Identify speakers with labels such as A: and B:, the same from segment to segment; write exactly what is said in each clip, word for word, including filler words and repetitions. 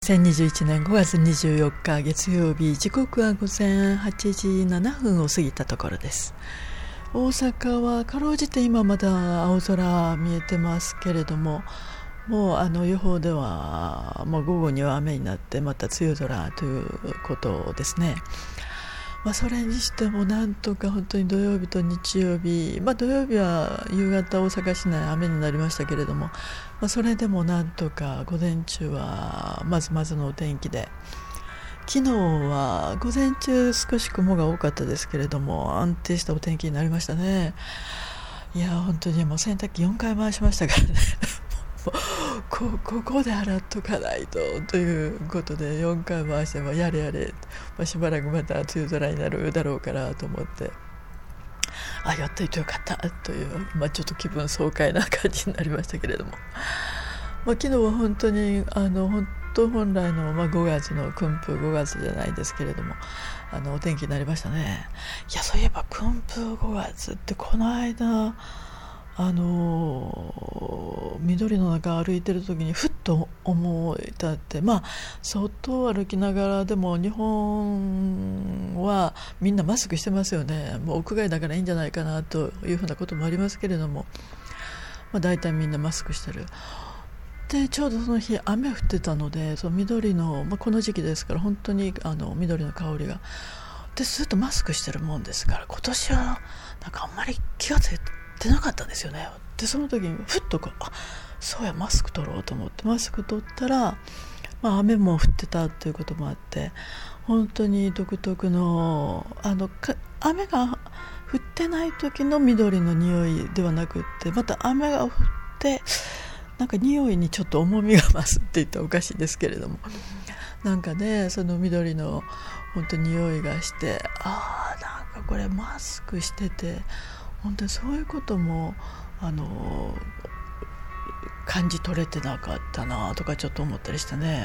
A: にせんにじゅういちねんごがつにじゅうよっか月曜日、時刻は午前はちじななふんを過ぎたところです。大阪はかろうじて今まだ青空見えてますけれども、もうあの予報ではもう午後には雨になってまた梅雨空ということですね。まあ、それにしてもなんとか本当に土曜日と日曜日、まあ、土曜日は夕方大阪市内雨になりましたけれども、まあ、それでもなんとか午前中はまずまずのお天気で、昨日は午前中少し雲が多かったですけれども安定したお天気になりましたね。いや本当にもう洗濯機よんかい回しましたからねこ, ここで洗っとかないとということでよんかい回してもやれやれ、まあ、しばらくまた梅雨空になるだろうからと思って、あやっといてよかったという、まあ、ちょっと気分爽快な感じになりましたけれども、まあ、昨日は本当にあの本当本来の、まあ、ごがつの訓風ごがつじゃないですけれども、あのお天気になりましたね。いやそういえば訓風ごがつってこの間あの緑の中歩いてる時にふっと思い立って、まあ外を歩きながらでも日本はみんなマスクしてますよね。もう屋外だからいいんじゃないかなというふうなこともありますけれども、まあ、大体みんなマスクしてる。でちょうどその日雨降ってたので、その緑の、まあ、この時期ですから本当にあの緑の香りがでずっとマスクしてるもんですから、今年はなんかあんまり気がついて出なかったんですよね。でその時にふっとこうあそうやマスク取ろうと思ってマスク取ったら、まあ、雨も降ってたということもあって本当に独特のあのか雨が降ってない時の緑の匂いではなくって、また雨が降ってなんか匂いにちょっと重みが増すって言ったらおかしいですけれども、なんかねその緑の本当に匂いがして、ああなんかこれマスクしてて本当にそういうこともあの感じ取れてなかったなとかちょっと思ったりしてね。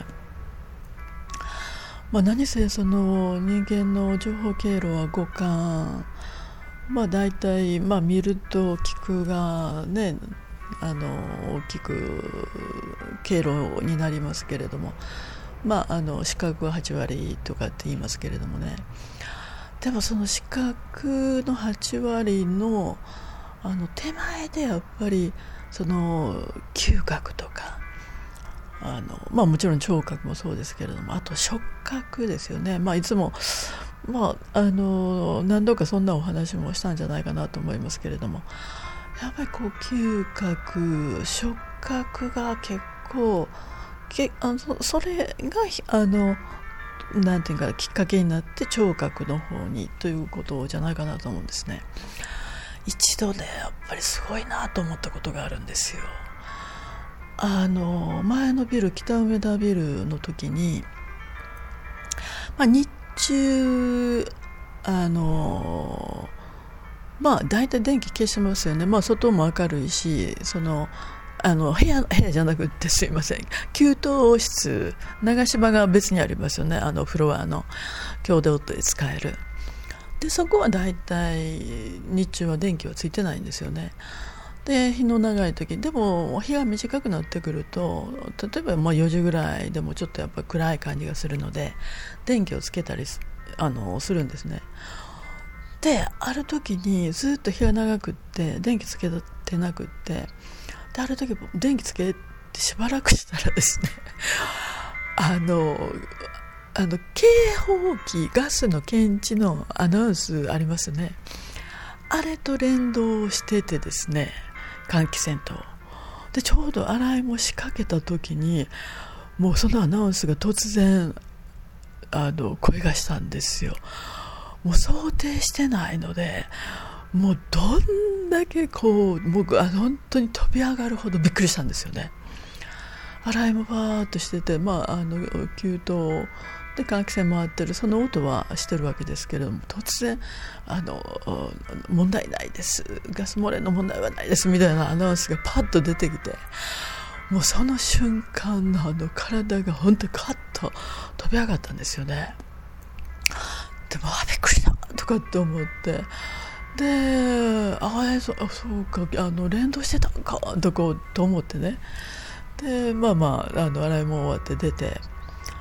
A: まあ、何せその人間の情報経路は五感、まあ、大体、まあ、見ると聞くがねあの大きく経路になりますけれども、まあ、あの視覚ははちわりとかって言いますけれどもね、でもその視覚のはちわり の, あの手前でやっぱりその嗅覚とかあの、まあ、もちろん聴覚もそうですけれども、あと触覚ですよね。まあ、いつも、まあ、あの何度かそんなお話もしたんじゃないかなと思いますけれども、やっぱりこう嗅覚触覚が結構けあの そ, それがあのなんていうかきっかけになって聴覚の方にということじゃないかなと思うんですね。一度ねやっぱりすごいなと思ったことがあるんですよ。あの前のビル北梅田ビルの時に、まあ、日中あのまあ大体電気消しますよね。まあ外も明るいしそのあの部屋、部屋じゃなくてすいません給湯室流し場が別にありますよね。あのフロアの共同で使える。でそこはだいたい日中は電気はついてないんですよね。で日の長い時でも日が短くなってくると例えばまあよじぐらいでもちょっとやっぱ暗い感じがするので電気をつけたり す, あのするんですね。である時にずっと日が長くって電気つけてなくってである時電気つけてしばらくしたらですねあのあの警報器ガスの検知のアナウンスありますね。あれと連動しててですね換気扇とでちょうど洗いも仕掛けた時にもうそのアナウンスが突然あの声がしたんですよ。もう想定してないのでもうどんだけこう僕あの本当に飛び上がるほどびっくりしたんですよね。洗いもバーっとしてて、まあ、あの給湯で換気扇回ってるその音はしてるわけですけれども、突然あの問題ないですガス漏れの問題はないですみたいなアナウンスがパッと出てきて、もうその瞬間のあの体が本当にカッと飛び上がったんですよね。でもあびっくりしたとかって思ってでああ そ, そうかあの連動してたんかとかと思ってね。でまあまあ、あの洗いも終わって出て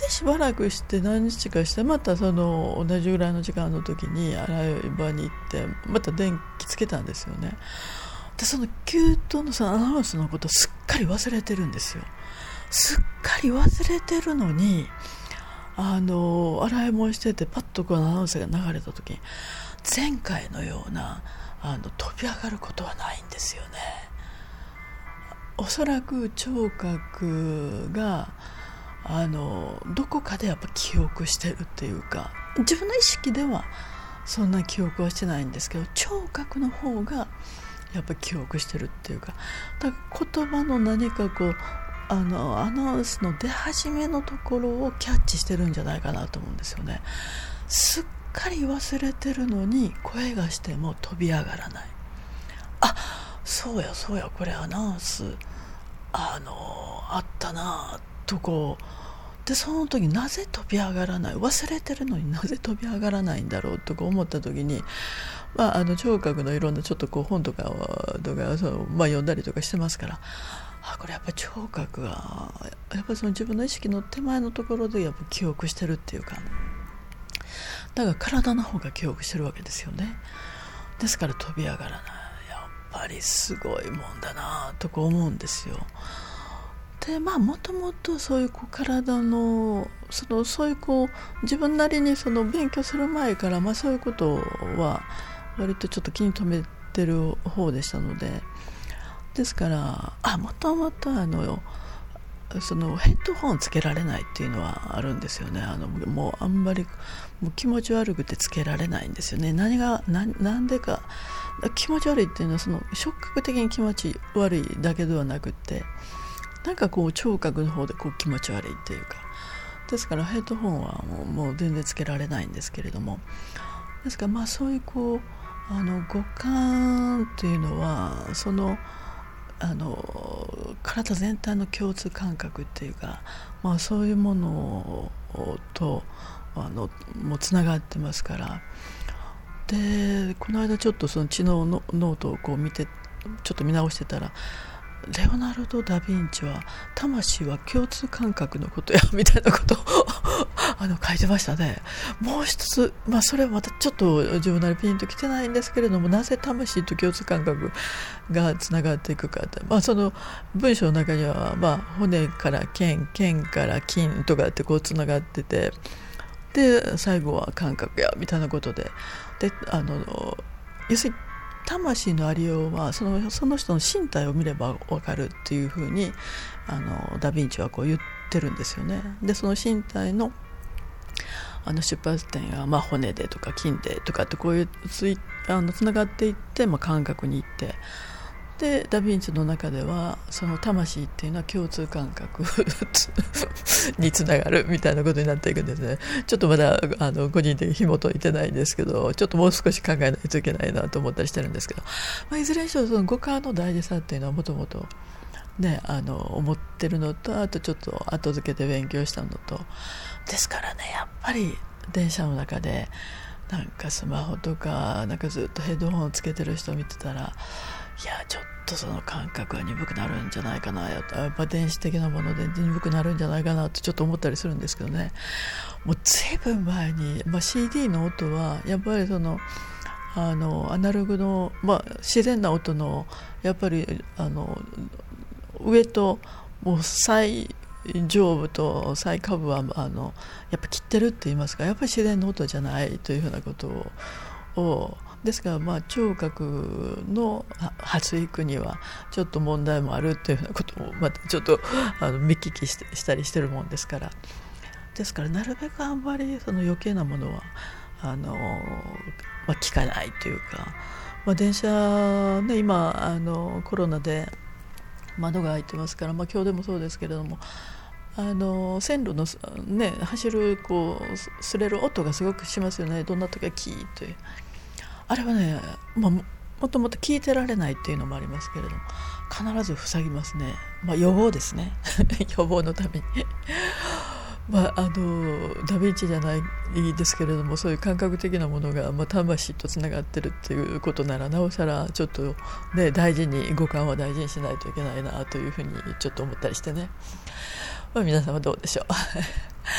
A: でしばらくして何日かしてまたその同じぐらいの時間の時に洗い場に行ってまた電気つけたんですよね。でその給湯のそのアナウンスのことをすっかり忘れてるんですよ。すっかり忘れてるのにあの洗い物しててパッとこのアナウンスが流れた時に前回のようなあの飛び上がることはないんですよね。おそらく聴覚があのどこかでやっぱ記憶してるっていうか、自分の意識ではそんな記憶はしてないんですけど聴覚の方がやっぱ記憶してるっていうか、だから言葉の何かこうあのアナウンスの出始めのところをキャッチしてるんじゃないかなと思うんですよね。すっかり忘れてるのに声がしても飛び上がらない。あ、そうやそうやこれアナウンスあのあったなとこうで、その時なぜ飛び上がらない、忘れてるのになぜ飛び上がらないんだろうとか思った時に、まあ、あの聴覚のいろんなちょっとこう本とかとかそう、まあ、読んだりとかしてますから、あこれやっぱり聴覚がやっぱりその自分の意識の手前のところでやっぱ記憶してるっていうか、だから体の方が記憶してるわけですよね。ですから飛び上がらない、やっぱりすごいもんだなとこ思うんですよ。でまあもともとそういうこう体のそのそういうこう自分なりにその勉強する前から、まあ、そういうことは割とちょっと気に留めてる方でしたので、ですからあもともとあのそのヘッドホンつけられないっていうのはあるんですよね。あのもうあんまりもう気持ち悪くてつけられないんですよね。何が な, なんでか気持ち悪いっていうのはその触覚的に気持ち悪いだけではなくて、なんかこう聴覚の方でこう気持ち悪いっていうか、ですからヘッドホンはもう、もう全然つけられないんですけれども、ですからまあそういうこうあの五感っていうのはそのあの体全体の共通感覚っていうか、まあ、そういうものとあのもうつながってますから。でこの間ちょっとその知能のノートをこう見てちょっと見直してたら、レオナルド・ダ・ヴィンチは魂は共通感覚のことやみたいなことをあの書いてましたね。もう一つ、まあ、それはまたちょっと自分なりピンときてないんですけれども、なぜ魂と共通感覚がつながっていくかって、まあ、その文章の中には、まあ、骨から腱、腱から筋とかってこうつながってて、で最後は感覚やみたいなことで、であの要するに魂のありようはその、その人の身体を見れば分かるっていうふうにあのダ・ヴィンチはこう言ってるんですよね。でその身体のあの出発点が、まあ、骨でとか筋でとかってこういうついあのつながっていって、まあ、感覚に行って、でダ・ヴィンチの中ではその魂っていうのは共通感覚につながるみたいなことになっていくんですね。ちょっとまだあの個人的に紐解いてないんですけど、ちょっともう少し考えないといけないなと思ったりしてるんですけど、まあ、いずれにしろその五感の大事さっていうのはもともとねあの思ってるのと、あとちょっと後付けで勉強したのと、ですからねやっぱり電車の中でなんかスマホとかなんかずっとヘッドホンをつけてる人を見てたら、いやちょっとその感覚が鈍くなるんじゃないかな、やっぱ電子的なもので鈍くなるんじゃないかなとちょっと思ったりするんですけどね。もうずいぶん前に、まあ、シーディー の音はやっぱりそのあのアナログの、まあ、自然な音のやっぱりあの上ともう最上部と最下部はあのやっぱ切ってるって言いますか、やっぱり自然の音じゃないというふうなことををですから、まあ、聴覚の発育にはちょっと問題もあるというようなことをまたちょっとあの見聞きし て, したりしてるもんですから、ですからなるべくあんまりその余計なものはあの、まあ、聞かないというか、まあ、電車、ね、今あのコロナで窓が開いてますから、まあ、今日でもそうですけれども、あの線路の、ね、走るこう擦れる音がすごくしますよね。どんな時はキーッというあれはね、まあ、もっともっと聞いてられないっていうのもありますけれども、必ず塞ぎますね。まあ、予防ですね予防のためにまあ、あのダ・ヴィンチじゃないですけれども、そういう感覚的なものが、まあ、魂とつながってるっていうことならなおさらちょっと、ね、大事に五感は大事にしないといけないなというふうにちょっと思ったりしてね、まあ、皆様どうでしょう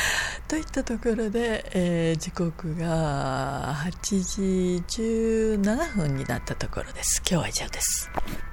A: といったところで、えー時刻がはちじじゅうななふんになったところです。今日は以上です。